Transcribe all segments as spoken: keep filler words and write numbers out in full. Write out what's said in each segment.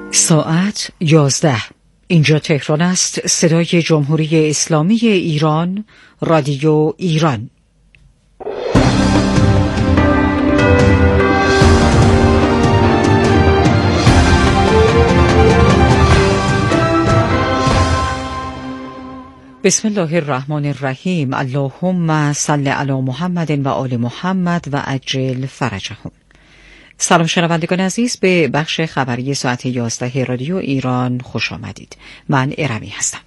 ساعت یازده. اینجا تهران است. صدای جمهوری اسلامی ایران، رادیو ایران. بسم الله الرحمن الرحیم. اللهم صل علی محمد و آل محمد و عجل فرجهم. سلام شنوندگان عزیز، به بخش خبری ساعت یازده رادیو ایران خوش آمدید. من ارمی هستم.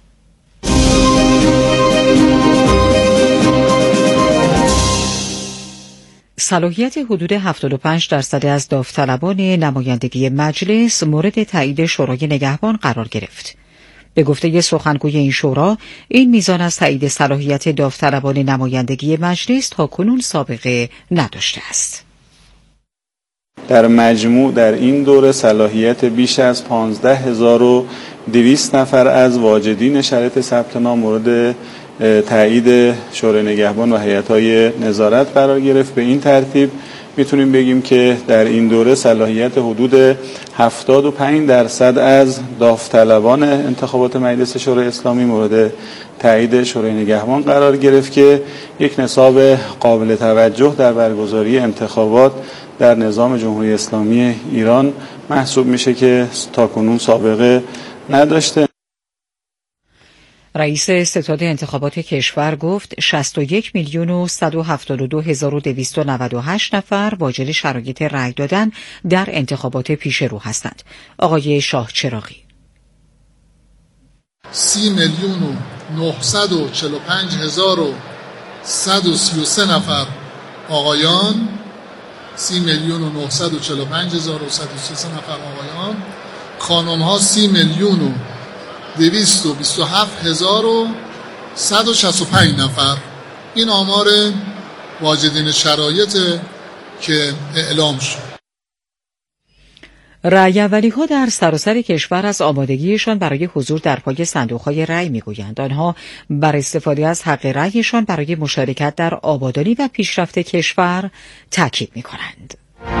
صلاحیت حدود هفتاد و پنج درصد از داوطلبان نمایندگی مجلس مورد تایید شورای نگهبان قرار گرفت. به گفته سخنگوی این شورا، این میزان از تایید صلاحیت داوطلبان نمایندگی مجلس تاکنون سابقه نداشته است. در مجموع در این دوره صلاحیت بیش از پانزده هزار و دویست نفر از واجدین شرایط ثبت نام مورد تایید شورای نگهبان و هیئت‌های نظارت قرار گرفت. به این ترتیب میتونیم بگیم که در این دوره صلاحیت حدود هفتاد و پنج درصد از داوطلبان انتخابات مجلس شورای اسلامی مورد تایید شورای نگهبان قرار گرفت که یک نصاب قابل توجه در برگزاری انتخابات در نظام جمهوری اسلامی ایران محسوب میشه که تاکنون سابقه نداشته. رئیس ستاد انتخابات کشور گفت شصت و یک میلیون و صد و هفتاد و دو هزار و دویست و نود و هشت نفر واجد شرایط رأی دادن در انتخابات پیش رو هستند. آقای شاه چراغی: سی میلیون و نهصد و چهل و پنج هزار و صد و سی و سه نفر آقایان، سی میلیون و نهصد و چهل و پنج هزار و صد و سی و سه نفر آقایان، خانم‌ها سی میلیون و دویست و بیست و هفت هزار و صد و شصت و پنج نفر. این آمار واجدین شرایط که اعلام شد. رأی اولی‌ها در سراسر کشور از آمادگیشان برای حضور در پای صندوق‌های رأی می‌گویند. آنها بر استفاده از حق رأیشان برای مشارکت در آبادانی و پیشرفت کشور تاکید می‌کنند.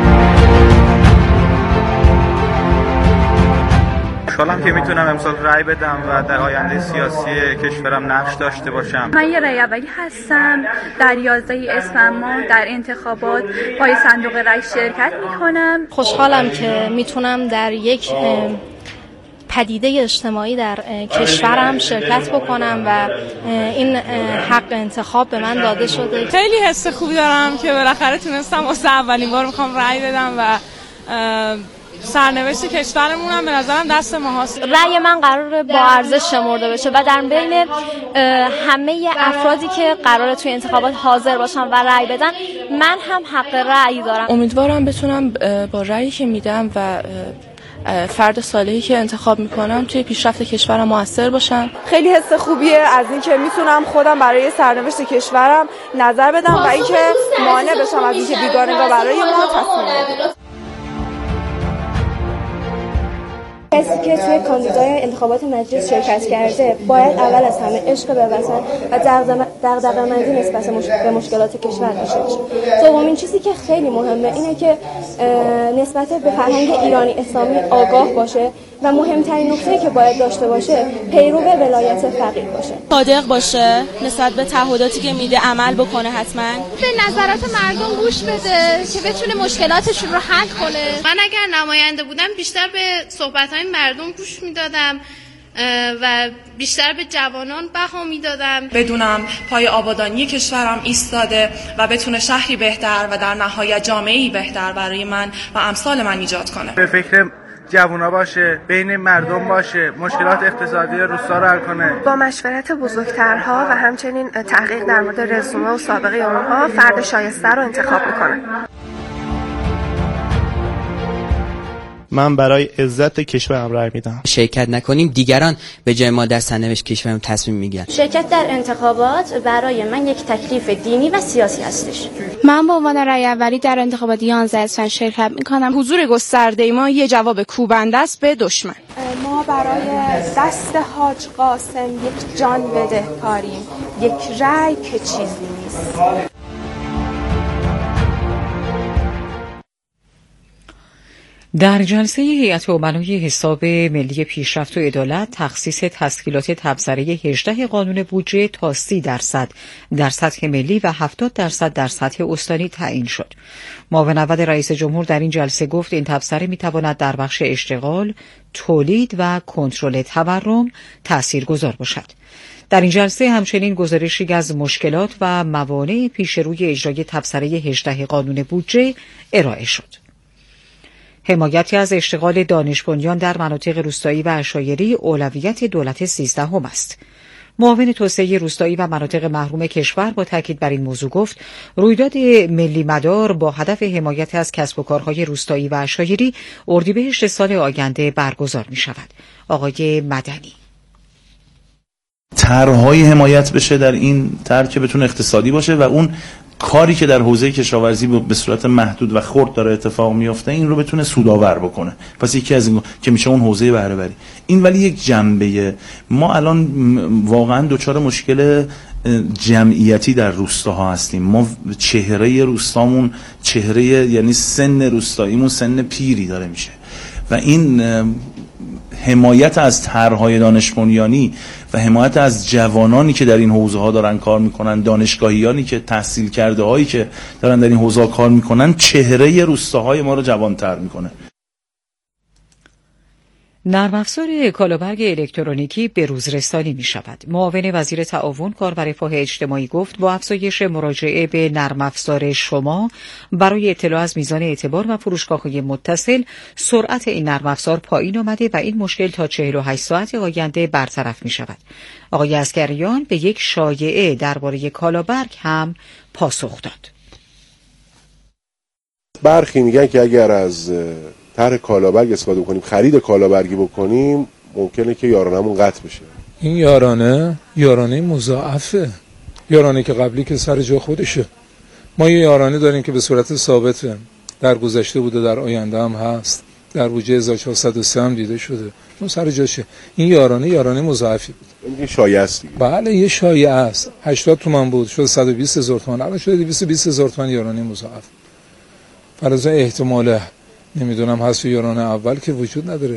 خوشحالم که میتونم امسال رأی بدم و در آینده سیاسی کشورم نقش داشته باشم. من یه رأی اولی هستم. در یازده اسفند ماه در انتخابات پای صندوق رأی شرکت میکنم. خوشحالم که میتونم در یک پدیده اجتماعی در کشورم شرکت بکنم و این حق انتخاب به من داده شده. خیلی حس خوبی دارم که بالاخره تونستم واسه اولین بار میخوام رأی بدم و سرنوشت کشورمون هم به نظرم دست ما هست. رأی من قراره با ارزش شمرده بشه و در بین همه افرادی که قراره توی انتخابات حاضر باشن و رأی بدن، من هم حق رأی دارم. امیدوارم بتونم با رأیی که میدم و فرد صالحی که انتخاب میکنم توی پیشرفت کشورم مؤثر باشم. خیلی حس خوبیه از این که میتونم خودم برای سرنوشت کشورم نظر بدم و اینکه مانع بشم از اینکه بیگانگان برای ما تصمیم بگیرن. کسی که توی کاندیدای انتخابات مجلس شرکت کرده باید اول از همه عشق به وطن و دغدغه‌مندی نسبت به مشکلات کشور داشته باشه. دومین چیزی که خیلی مهمه اینه که نسبت به فرهنگ ایرانی اسلامی آگاه باشه و مهمترین نکته‌ای که باید داشته باشه پیرو ولایت فقیه باشه. صادق باشه، نسبت به تعهداتی که میده عمل بکنه، حتما به نظرات مردم گوش بده که بتونه مشکلاتشون رو حل کنه. من اگر نماینده بودم بیشتر به صحبت‌های مردم گوش میدادم و بیشتر به جوانان بها میدادم. بدونم پای آبادانی کشورم ایستاده و بتونه شهری بهتر و در نهایت جامعه‌ای بهتر برای من و امثال من ایجاد کنه. به فکر جوونا باشه، بین مردم باشه، مشکلات اقتصادی روستا رو حل کنه. با مشورت بزرگترها و همچنین تحقیق در مورد رزومه و سابقه اونها فرد شایسته رو انتخاب میکنه. من برای عزت کشورم رأی میدم. شرکت نکنیم دیگران به جای ما در سرنوشت کشورم تصمیم میگیرن. شرکت در انتخابات برای من یک تکلیف دینی و سیاسی هستش. من به عنوان رأی اولی در انتخابات یازده اسفند شرکت میکنم. حضور گسترده ما یه جواب کوبنده است به دشمن. ما برای دست حاج قاسم یک جان بدهکاریم، یک رأی که چیزی نیست. در جلسه هیئت امنای حساب ملی پیشرفت و عدالت تخصیص تسهیلات تبصره هجده قانون بودجه تا سی درصد در سطح ملی و هفتاد درصد در سطح استانی تعیین شد. معاون اول رئیس جمهور در این جلسه گفت این تبصره میتواند در بخش اشتغال، تولید و کنترل تورم تاثیرگذار باشد. در این جلسه همچنین گزارشی از مشکلات و موانع پیش روی اجرای تبصره هجده قانون بودجه ارائه شد. حمایتی از اشتغال دانش بنیان در مناطق روستایی و عشایری اولویت دولت سیزدهم است. معاون توسعه روستایی و مناطق محروم کشور با تاکید بر این موضوع گفت رویداد ملی مدار با هدف حمایت از کسب و کارهای روستایی و عشایری اردیبهشت سال آینده برگزار می شود. آقای مدنی: طرح‌های حمایت بشه در این طرح که بتونه اقتصادی باشه و اون کاری که در حوزه کشاورزی به صورت محدود و خرد داره اتفاق میفته این رو بتونه سودآور بکنه. پس یکی از این که میشه اون حوزه بهره وری. این ولی یک جنبه. ما الان واقعا دچار مشکل جمعیتی در روستاها هستیم. ما چهره روستامون چهره یعنی سن روستاییمون سن پیری داره میشه و این حمایت از طرح‌های دانش بنیانی و حمایت از جوانانی که در این حوزه ها دارن کار میکنن، دانشگاهیانی که تحصیل کرده هایی که دارن در این حوزه ها کار میکنن، چهره روستاهای ما رو جوانتر میکنه. نرم افزار کالابرگ الکترونیکی به روز رسانی می شود. معاون وزیر تعاون کار و رفاه اجتماعی گفت با افزایش مراجعه به نرم افزار شما برای اطلاع از میزان اعتبار و فروشگاه‌های متصل، سرعت این نرم افزار پایین آمده و این مشکل تا چهل و هشت ساعت آینده برطرف می شود. آقای عسگریان به یک شایعه درباره کالابرگ هم پاسخ داد. برخی میگن که اگر از طرح کالابرگ استفاده کنیم، خرید کالابرگی بکنیم، ممکنه که یارانمون قطع بشه. این یارانه یارانه مضاعفه. یارانه که قبلی که سر جا خودشه. ما یه یارانه داریم که به صورت ثابته، در گذشته بوده، در آینده هم هست، در بودجه هزار و چهارصد و سه هم دیده شده، اون سر جاشه. این یارانه یارانه مضاعفی بود. این شایعه است دیگه. بله یه شایعه است. هشتاد تومان بود شد صد و بیست هزار تومان، الان شده دویست و بیست هزار تومان یارانه مضاعف. فرض احتمال نمیدونم حذف یارانه اول که وجود نداره.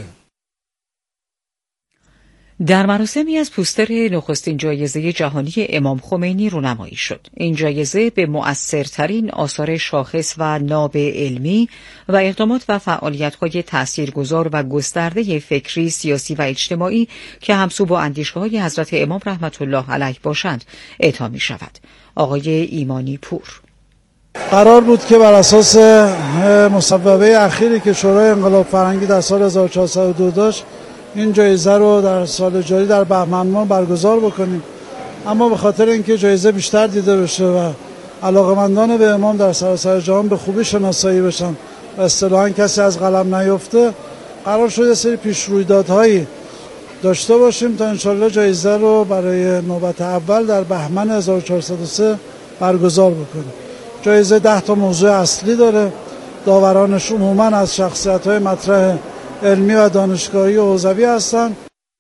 در مراسمی از پوستر نخستین جایزه جهانی امام خمینی رونمایی شد. این جایزه به مؤثرترین آثار شاخص و ناب علمی و اقدامات و فعالیت‌های تاثیرگذار و گسترده فکری، سیاسی و اجتماعی که همسو با اندیشه‌های حضرت امام رحمت الله علیه باشند اعطا می‌شود. آقای ایمانی پور: قرار بود که بر اساس مصوبه اخیری که شورای انقلاب فرهنگی در سال هزار و چهارصد و دو داشت این جایزه رو در سال جاری در بهمن ماه برگزار بکنیم، اما به خاطر اینکه جایزه بیشتر دیده بشه و علاقمندان به امام در سراسر جهان به خوبی شناسایی بشن و اصطلاحاً کسی از قلم نیفته، قرار شد یه سری پیش رویدادهایی داشته باشیم تا انشالله جایزه رو برای نوبت اول در بهمن هزار و چهارصد و سه برگزار بکنیم. جایزه ده تا موضوع اصلی داره. داورانش عموماً از شخصیت‌های مطرح علمی و دانشگاهی و حوزوی هستند.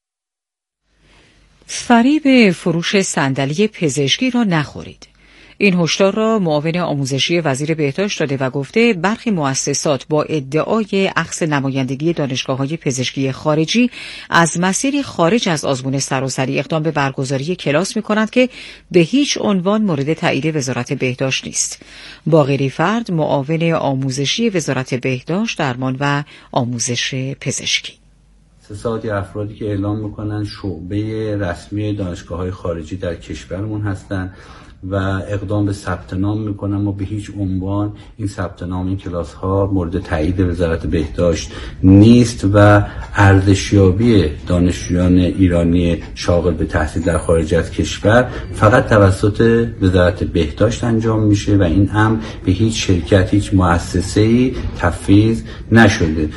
فریب فروش صندلی پزشکی را نخورید. این هشدار را معاون آموزشی وزیر بهداشت داده و گفته برخی مؤسسات با ادعای اخذ نمایندگی دانشگاه‌های پزشکی خارجی از مسیری خارج از آزمون سراسری اقدام به برگزاری کلاس می‌کنند که به هیچ عنوان مورد تایید وزارت بهداشت نیست. باقری فرد، معاون آموزشی وزارت بهداشت، درمان و آموزش پزشکی: سه ساعتی افرادی که اعلام میکنن شعبه رسمی دانشگاه‌های خارجی در کشورمون هستن و اقدام به ثبت نام میکنن، ما به هیچ عنوان این ثبت نام این کلاس ها مورد تایید وزارت بهداشت نیست و ارزشیابی دانشجویان ایرانی شاغل به تحصیل در خارج از کشور فقط توسط وزارت بهداشت انجام میشه و این امر به هیچ شرکت، هیچ مؤسسه‌ای تفویض نشده.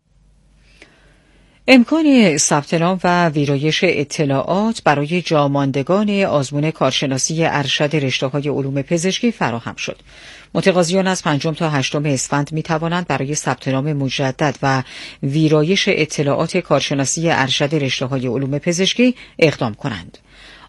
امکان ثبت نام و ویرایش اطلاعات برای جاماندگان آزمون کارشناسی ارشد رشته‌های علوم پزشکی فراهم شد. متقاضیان از پنجم تا هشتم اسفند می توانند برای ثبت نام مجدد و ویرایش اطلاعات کارشناسی ارشد رشته‌های علوم پزشکی اقدام کنند.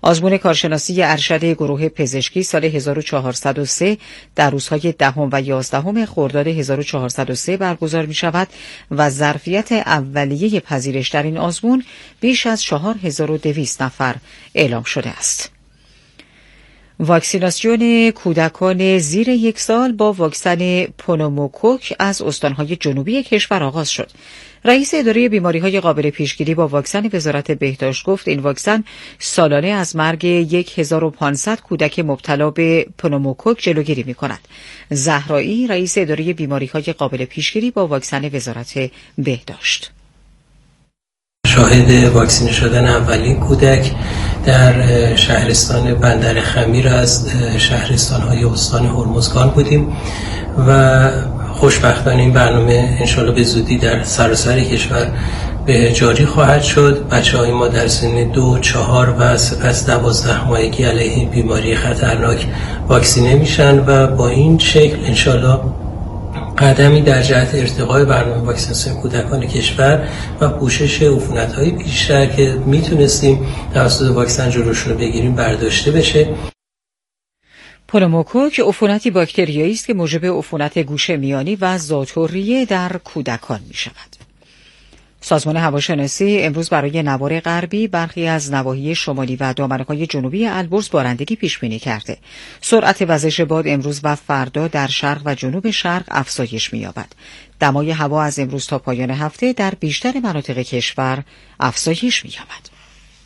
آزمون کارشناسی ارشد گروه پزشکی سال هزار و چهارصد و سه در روزهای دهم و یازدهم خرداد هزار و چهارصد و سه برگزار می شود و ظرفیت اولیه پذیرش در این آزمون بیش از چهار هزار و دویست نفر اعلام شده است. واکسیناسیون کودکان زیر یک سال با واکسن پنوموکوک از استانهای جنوبی کشور آغاز شد. رئیس اداره بیماری‌های قابل پیشگیری با واکسن وزارت بهداشت گفت این واکسن سالانه از مرگ هزار و پانصد کودک مبتلا به پنوموکوک جلوگیری می‌کند. زهرایی، رئیس اداره بیماری‌های قابل پیشگیری با واکسن وزارت بهداشت: شاهد واکسینه شدن اولین کودک در شهرستان بندر خمیر از شهرستان‌های استان هرمزگان بودیم و خوشبختانه این برنامه انشالله به زودی در سراسر کشور به جاری خواهد شد. بچه‌های ما در سن دو، چهار و سپس دوازده ماهگی علیه بیماری خطرناک واکسینه میشن و با این شکل انشالله قدمی در جهت ارتقای برنامه واکسیناسیون کودکان کشور و پوشش عفونت‌های بیشتر که میتونستیم توسط واکسن جلوشون رو بگیریم برداشته بشه. پنوموکوک عفونتی باکتریایی است که موجب عفونت گوشه میانی و ذات‌الریه در کودکان می شود. سازمان هواشناسی امروز برای نوار غربی برخی از نواحی شمالی و دامنه‌های جنوبی البرز بارندگی پیش بینی کرده. سرعت وزش باد امروز و فردا در شرق و جنوب شرق افزایش می‌یابد. دمای هوا از امروز تا پایان هفته در بیشتر مناطق کشور افزایش می‌یابد.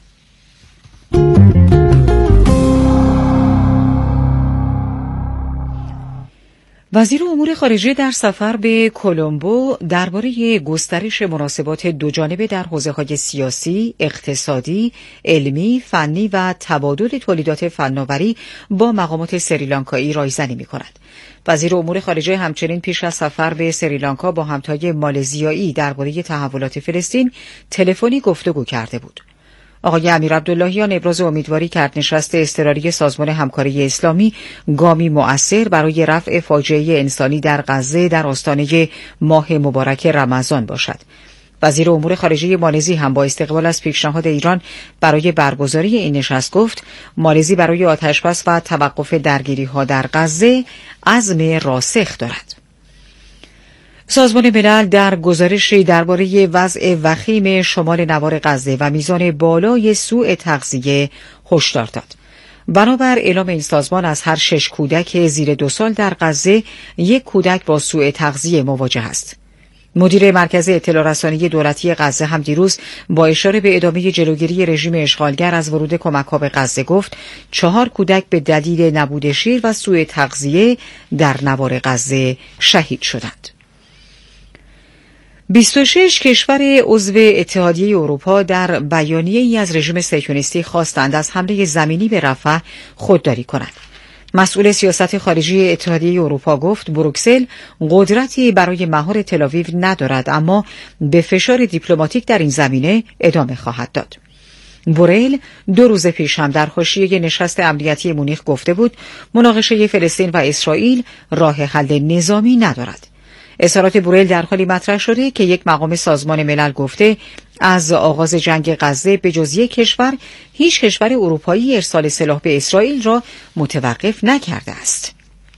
وزیر امور خارجه در سفر به کلمبو درباره گسترش مناسبات دوجانبه در حوزه‌های سیاسی، اقتصادی، علمی، فنی و تبادل تولیدات فناوری با مقامات سریلانکایی رایزنی می‌کند. وزیر امور خارجه همچنین پیش از سفر به سریلانکا با همتای مالزیایی درباره تحولات فلسطین تلفنی گفتگو کرده بود. آقای امیر عبداللهیان ابراز امیدواری کرد نشست اضطراری سازمان همکاری اسلامی گامی مؤثر برای رفع فاجعه انسانی در غزه در آستانه ماه مبارک رمضان باشد. وزیر امور خارجه مالزی هم با استقبال از پیشنهاد ایران برای برگزاری این نشست گفت مالزی برای آتشبس و توقف درگیری‌ها در غزه عزم راسخ دارد. سازمان ملل در گزارشی درباره وضع وخیم شمال نوار غزه و میزان بالای سوء تغذیه هشدار داد. بنابر اعلام این سازمان از هر شش کودک زیر دو سال در غزه یک کودک با سوء تغذیه مواجه است. مدیر مرکز اطلاع رسانی دولتی غزه هم دیروز با اشاره به ادامه جلوگیری رژیم اشغالگر از ورود کمک‌ها به غزه گفت چهار کودک به دلیل نبود شیر و سوء تغذیه در نوار غزه شهید شدند. بیست و شش کشور عضو اتحادیه اروپا در بیانیه‌ای از رژیم صهیونیستی خواستند از حمله زمینی به رفح خودداری کنند. مسئول سیاست خارجی اتحادیه اروپا گفت بروکسل قدرتی برای مهار تل‌آویو ندارد اما به فشار دیپلماتیک در این زمینه ادامه خواهد داد. بوریل دو روز پیش هم در حاشیه نشست امنیتی مونیخ گفته بود مناقشه فلسطین و اسرائیل راه حل نظامی ندارد. اظهارات بوریل در حالی مطرح شده که یک مقام سازمان ملل گفته از آغاز جنگ غزه به جز یک کشور هیچ کشور اروپایی ارسال سلاح به اسرائیل را متوقف نکرده است.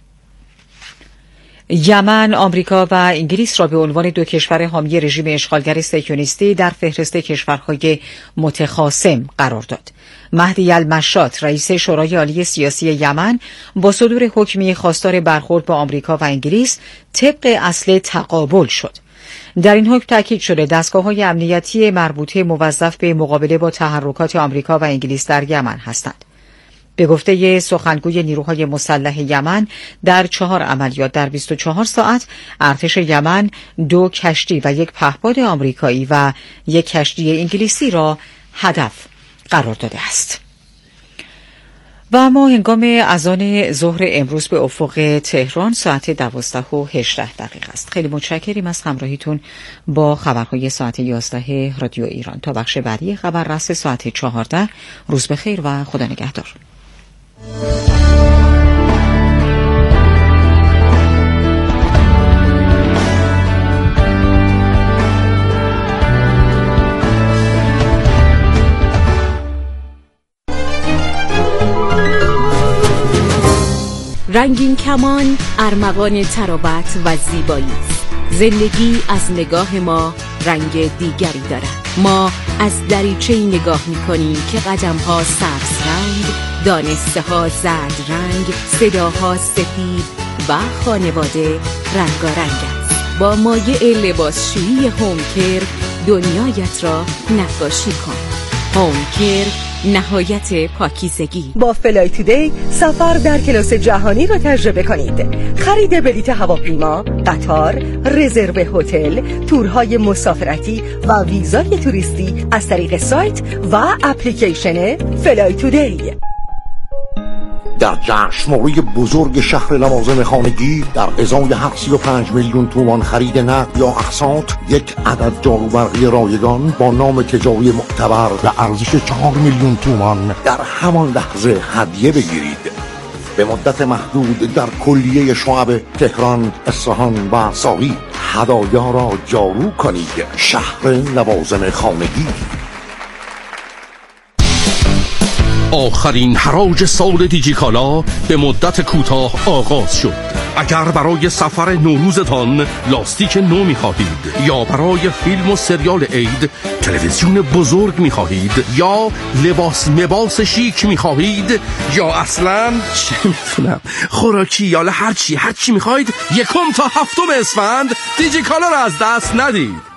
یمن، آمریکا و انگلیس را به عنوان دو کشور حامی رژیم اشغالگر صهیونیستی در فهرست کشورهای متخاصم قرار داد. مهدی المشاط، رئیس شورای عالی سیاسی یمن، با صدور حکمی خواستار برخورد با آمریکا و انگلیس طبق اصل تقابل شد. در این حکم تاکید شده دستگاه‌های امنیتی مربوطه موظف به مقابله با تحرکات آمریکا و انگلیس در یمن هستند. به گفته سخنگوی نیروهای مسلح یمن در چهار عملیات در بیست و چهار ساعت ارتش یمن دو کشتی و یک پهپاد آمریکایی و یک کشتی انگلیسی را هدف قرار داده است. و اما هنگام اذان ظهر امروز به افق تهران ساعت دوازده و هجده دقیقه است. خیلی متشکریم از همراهیتون با خبرهای ساعت یازده رادیو ایران. تا بخش بعدی خبر رس ساعت چهارده. روز بخیر و خدا نگهدار. رنگین کمان ارمغان تراوت و زیبایی است. زندگی از نگاه ما رنگ دیگری دارد. ما از دریچه‌ای نگاه می‌کنیم که قدم‌ها سبز رنگ، دانسته‌ها زرد رنگ، صداها سفید و خانواده رنگارنگ است. با مایع لباسشویی هومکر دنیایت را نقاشی کن. هومکر، نهایت پاکیزگی. با فلای تودی سفر در کلاس جهانی را تجربه کنید. خرید بلیط هواپیما، قطار، رزرو هتل، تورهای مسافرتی و ویزای توریستی از طریق سایت و اپلیکیشن فلای تودی. در جشنواره بزرگ شهر لوازم خانگی در ازای سی و پنج میلیون تومان خرید نقد یا اقساط یک عدد جاروبرقی رایگان با نام تجاری معتبر و ارزش چهار میلیون تومان در همان لحظه هدیه بگیرید. به مدت محدود در کلیه شعب تهران، اصفهان و ساری هدایا را جارو کنید. شهر لوازم خانگی. آخرین حراج سال دیجیکالا به مدت کوتاه آغاز شد. اگر برای سفر نوروزتان لاستیک نو می‌خواهید یا برای فیلم و سریال عید تلویزیون بزرگ می‌خواهید یا لباس مباس شیک می‌خواهید یا اصلاً چه می‌دونم خوراکی یا هر چی هر چی می‌خواهید، یکم تا هفتم اسفند دیجیکالا را از دست ندید.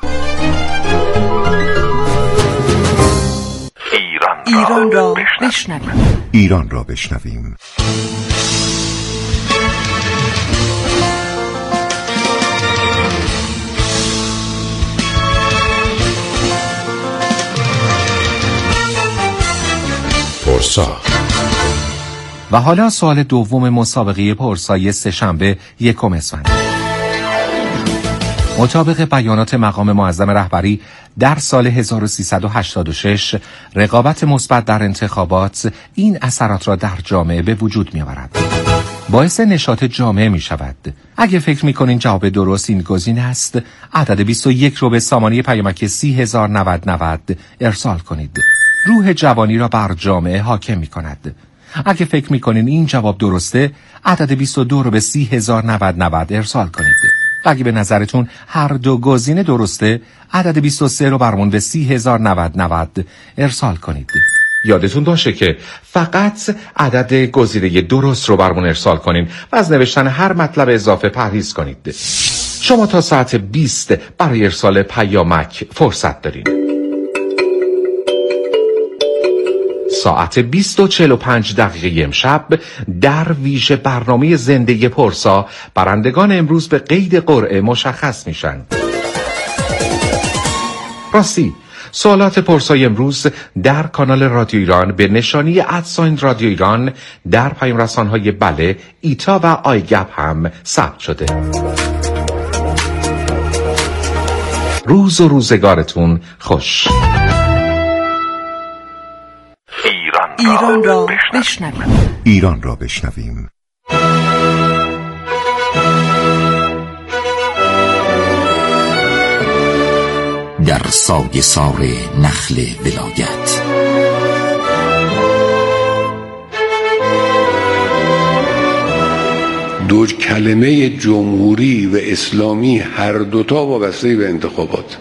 ایران را بشنویم. ایران را بشنویم. پرسا. و حالا سوال دوم مسابقه پرسای سه‌شنبه یکم اسفند. مطابق بیانات مقام معظم رهبری در سال هزار و سیصد و هشتاد و شش رقابت مثبت در انتخابات این اثرات را در جامعه به وجود می آورد. باعث نشاط جامعه می شود. اگه فکر می کنین جواب درست این گزینه است، عدد بیست و یک رو به سامانه پیامک سی هزار و نود و نود ارسال کنید. روح جوانی را بر جامعه حاکم می کند. اگه فکر می کنین این جواب درسته، عدد بیست و دو رو به سی هزار و نود و نود ارسال کنید. اگه به نظرتون هر دو گزینه درسته، عدد بیست و سه رو برمون به سی هزار و نود و نود ارسال کنید. یادتون باشه که فقط عدد گزینه درست رو برمون ارسال کنین و از نوشتن هر مطلب اضافه پرهیز کنید. شما تا ساعت بیست برای ارسال پیامک فرصت دارین. ساعت بیست و چهل و پنج دقیقه امشب در ویژه برنامه زنده پرسا برندگان امروز به قید قرعه مشخص میشن. راستی سوالات پرسای امروز در کانال رادیو ایران به نشانی ادساین رادیو ایران در پیام رسان‌های بله، ایتا و آیگپ هم ثبت شده. روز و روزگارتون خوش. ایران را بشنویم. ایران را بشنویم. در سایه سار نخل ولایت. دو کلمه جمهوری و اسلامی هر دوتا وابسته به انتخابات.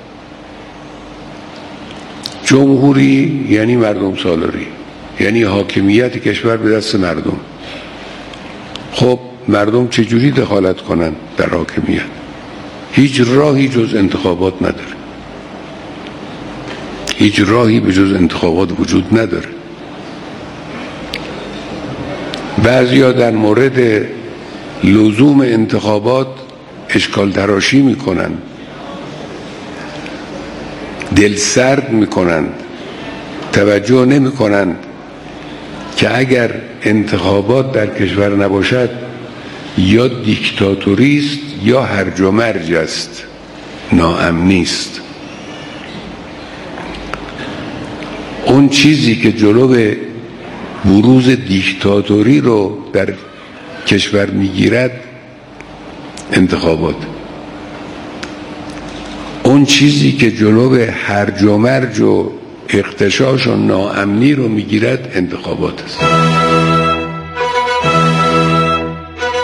جمهوری یعنی مردم سالاری، یعنی حاکمیت کشور به دست مردم. خب مردم چجوری دخالت کنن در حاکمیت؟ هیچ راهی جز انتخابات نداره. هیچ راهی به جز انتخابات وجود نداره. بعضیا در مورد لزوم انتخابات اشکال تراشی میکنن، دل سرد میکنن، توجه نمیکنن که اگر انتخابات در کشور نباشد یا دیکتاتوری است یا هرج و مرج است، ناامنی است. اون چیزی که جلو بروز دیکتاتوری رو در کشور میگیرد انتخابات. اون چیزی که جلو هرج و مرج و اغتشاش و ناامنی رو میگیرد انتخابات است.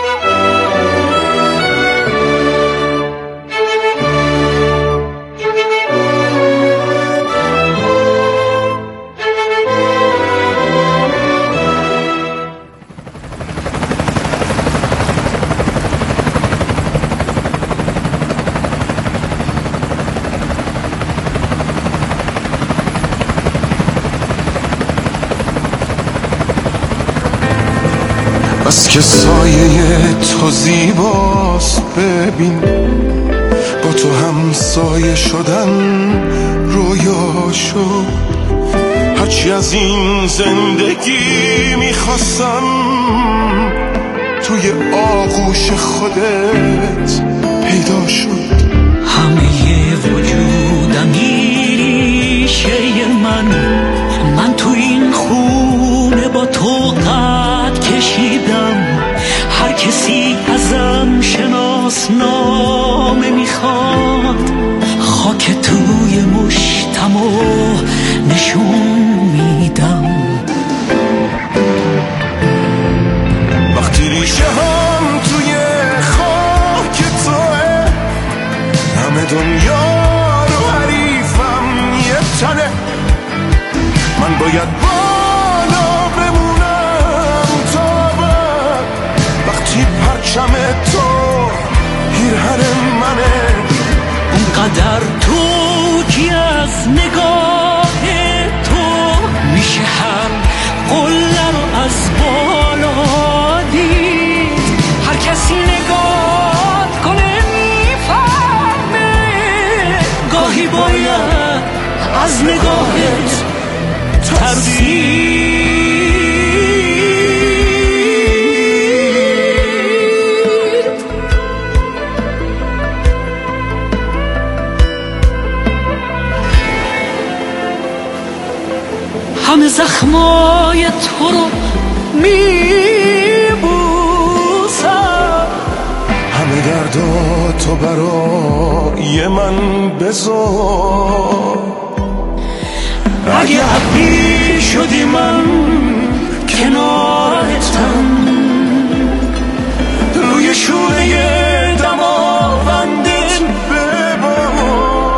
بس که سایه تو زیباست ببین، با تو هم سایه شدن رویا شد. هرچی از این زندگی میخواستم توی آغوش خودت پیدا شد. همه وجودم ریشه من، من تو این خونه با تو قد کشیدم. هر کسی ازم شناسنامه میخواد، خاک توی مشتمو نشون میدم. وقتی ریشه هم توی خاک توه، همه دنیا رو حریفم یه تنه. من باید بالا بمونم تا بعد، وقتی پرچم تو پیرهن منه. اونقدر تو که از نگاه تو میشه هر قله رو از بالا دید. هر کسی نگاه کنه میفهمه، گاهی باید از نگاهت ترسید. همه زخمای تو رو میبوسم، همه درداتو برای من بذار. اگه ابری شدی من کنارتم، روی شونه دماوندت ببار.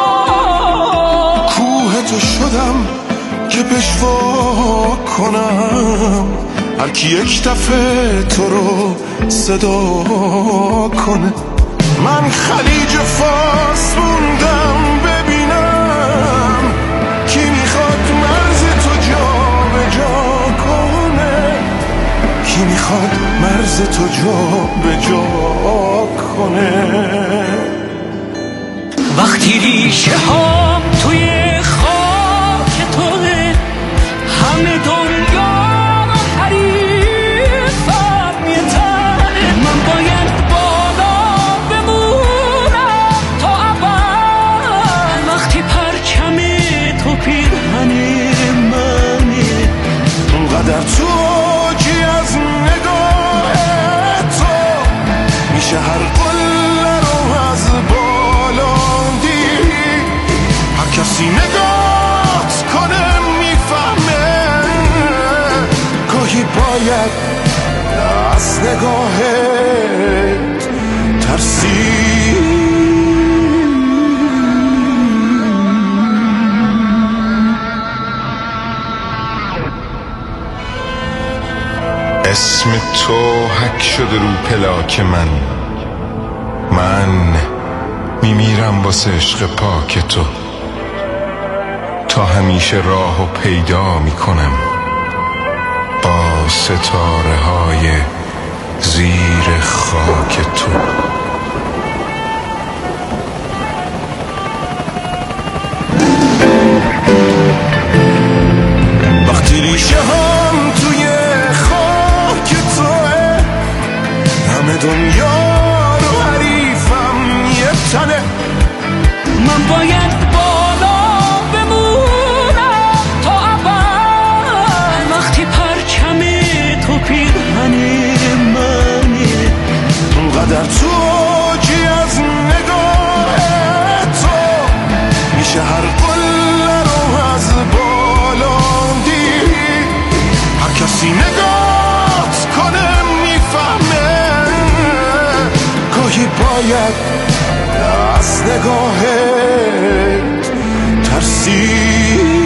کوه تو شدم که پشوا کنم، هر کی یک دفعه تو رو صدا کنه. من خلیج فارس موندم ببینم کی میخواد مرز تو جا به جا کنه، کی میخواد مرز تو جا به جا کنه. وقتی ریشه هم توی خاک توه، همه دنیا رو حریفم یه تنه. من باید بالا بمونم تا ابد، وقتی پرچم تو پیرهن منه. اونقدر تو که از نگاه تو میشه هر قله رو از بالا دید. هر کسی نگاهت کنه میفهمه، گاهی باید از نگاهت ترسید. اسم تو حک شده رو پلاک من، من میمیرم واسه عشق پاک تو. تا همیشه راهو پیدا میکنم با ستاره های زیر خاک تو. وقتی ریشه هم توی خاک توه، همه دنیا رو حریفم یه تنه. من باید بالا بمونم تا ابد، وقتی پرچم تو پیرهن منه. اونقدر تو که از نگاه تو میشه هر قله رو از بالا دید. هر کسی نگاهت کنه میفهمه، گاهی باید از نگاهت ترسید.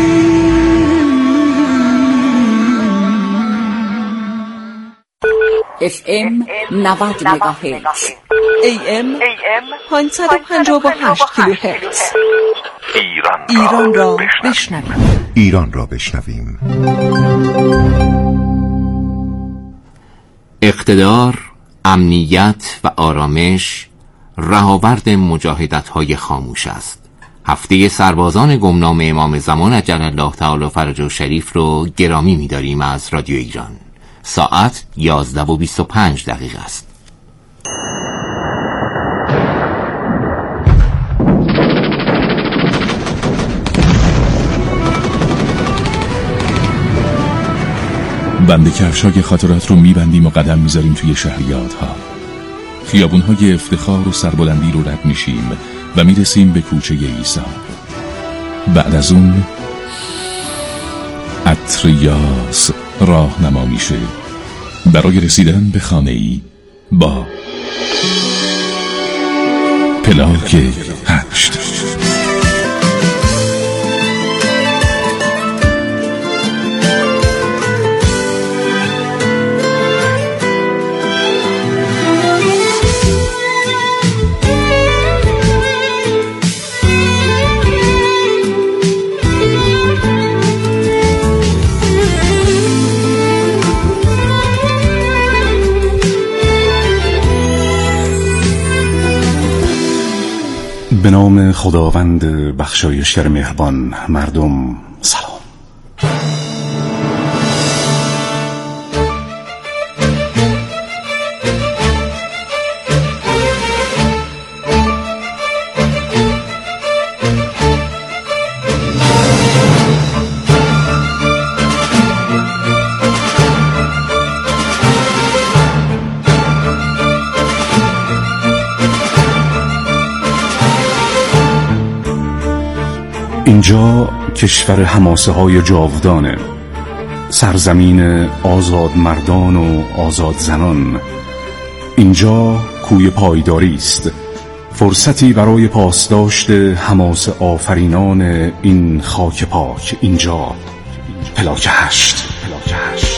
اف ام نود مگاهرتز، ای ام پانصد و پنجاه و هشت کیلوهرتز. ایران را بشنویم. ایران را بشنویم. اقتدار، امنیت و آرامش رهاورد مجاهدت‌های خاموش است. هفته سربازان گمنام امام زمان عجل الله تعالی فرجه شریف رو گرامی می‌داریم از رادیو ایران. ساعت یازده و بیست و پنج دقیقه است. بند کفشای خاطرات رو میبندیم و قدم میذاریم توی شهر یادها. خیابونهای افتخار و سربلندی رو رد میشیم و میرسیم به کوچه عیسی. بعد از اون عطر یاس راهنما میشه برای رسیدن به خانه‌ای با پلاک هشت. به نام خداوند بخشایشگر مهربان. مردم سلام. اینجا کشور حماسه های جاودانه، سرزمین آزاد مردان و آزاد زنان. اینجا کوی پایداری است، فرصتی برای پاسداشت حماسه آفرینان این خاک پاک. اینجا پلاک هشت. پلاک هشت.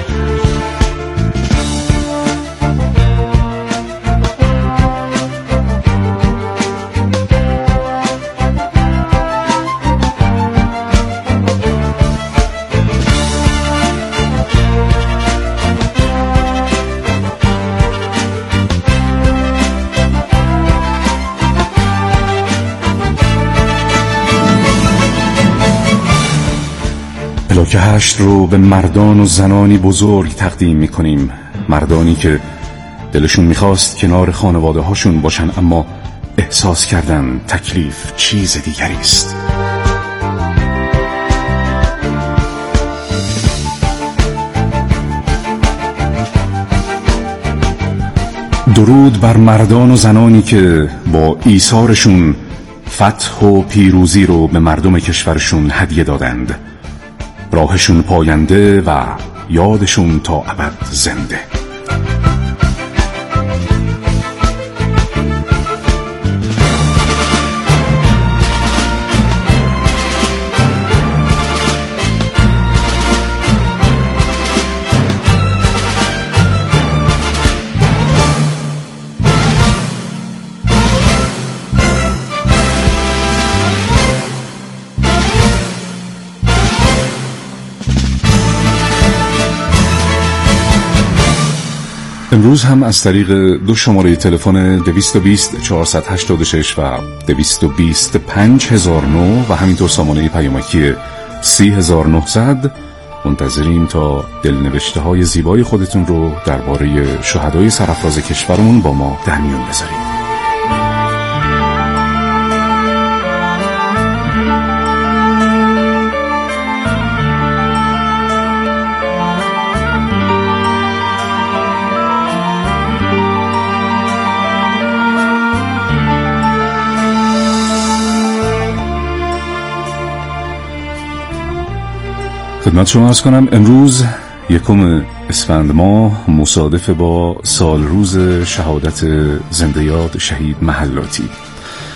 پلاک هشت رو به مردان و زنانی بزرگ تقدیم میکنیم، مردانی که دلشون میخواست کنار خانواده هاشون باشن اما احساس کردن تکلیف چیز دیگری است. درود بر مردان و زنانی که با ایثارشون فتح و پیروزی رو به مردم کشورشون هدیه دادند. راهشون پاینده و یادشون تا ابد زنده. امروز هم از طریق دو شماره تلفن دویست و بیست چهارصد و هشتاد و شش و دویست و بیست پنج هزار و نه و همینطور سامانه پیامکی سی هزار و نهصد منتظریم تا دلنوشته های زیبای خودتون رو درباره شهدای سرافراز کشورمون با ما در میون بذارید. خدمت شما عرض کنم امروز یکم اسفند ماه مصادف با سال روز شهادت زنده یاد شهید محلاتی.